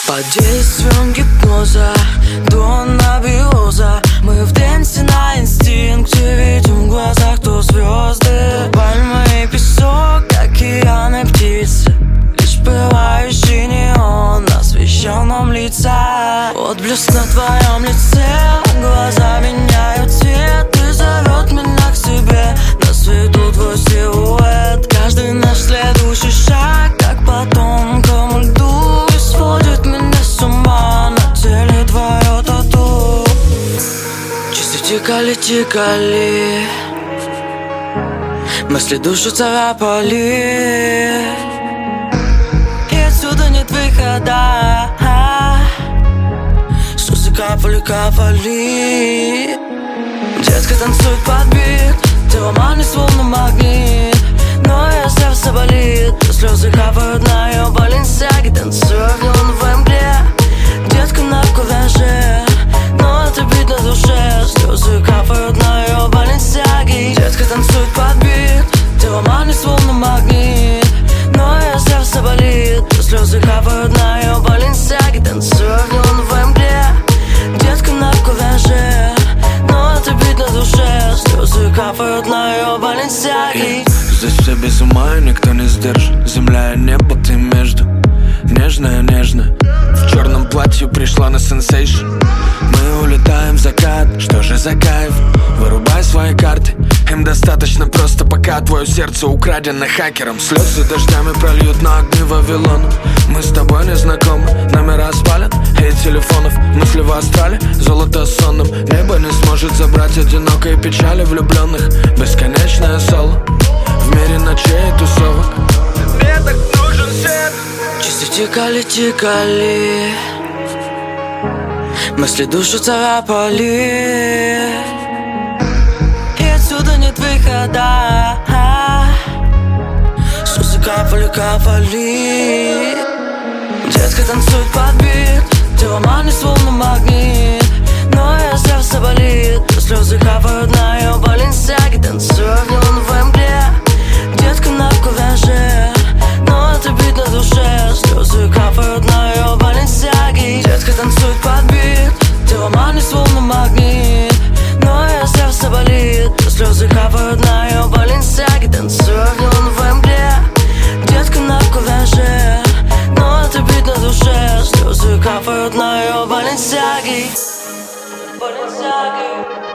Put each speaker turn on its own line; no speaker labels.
Под действием гипноза, до анабиоза мы в дэнсе на инстинкте видим в глазах то звезды, пальмы и песок, океаны, птицы. Лишь пылающий неон освещал нам лица. Отблеск на твоем лице, глаза меняют цвет и зовет меня к себе. На свету твой силуэт, каждый наш следующий шаг, как по тонкому льду, и сводит меня с ума на теле твое тату. Часы тикали, мысли душу царапали, и отсюда нет выхода. Слезы капали. Детка танцует под бит, тело манит словно магнит, но ее сердце болит, слезы капают на ее Баленсиаге. Танцую в неоновой мгле, детка на кураже, но это бит на душе, слезы капают на ее Баленсиаге. Детка танцует под бит, тело манит словно магнит, но ее сердце болит, слезы капают на ее Баленсиаге. Танцую в неоновой мгле, детка на кураже, но это бит на душе, слезы капают на ее Баленсиаге.
Здесь все без ума и никто не сдержит. Земля и небо, ты между. Нежная, нежная, в черном платье пришла на сенсейшн. Мы улетаем в закат, что же за кайф? Вырубай свои карты, им достаточно просто, пока твое сердце украдено хакером. Слезы дождями прольют на огни Вавилона. Мы с тобой не знакомы, номера спалят и телефонов. Мысли в астрале, золото сонным. Небо не сможет забрать одинокой печали влюбленных. Бесконечное соло в мире ночей и тусовок. Мне так нужен свет.
Часы тикали, мысли душу царапали, и отсюда нет выхода. Слезы капали. Детка танцует под бит, тело манит словно магнит, но ее сердце болит, слезы капают на ее Баленсиаге. Танцую в неоновой мгле, детка на кураже, но это бит на душе, слезы капают на ее Баленсиаге. Детка танцует под бит, тело манит словно магнит, но ее сердце болит, слезы капают на ее Баленсиаге. Танцую в неоновой мгле, детка на кураже, но это бит на душе, слезы капают на ее Баленсиаге.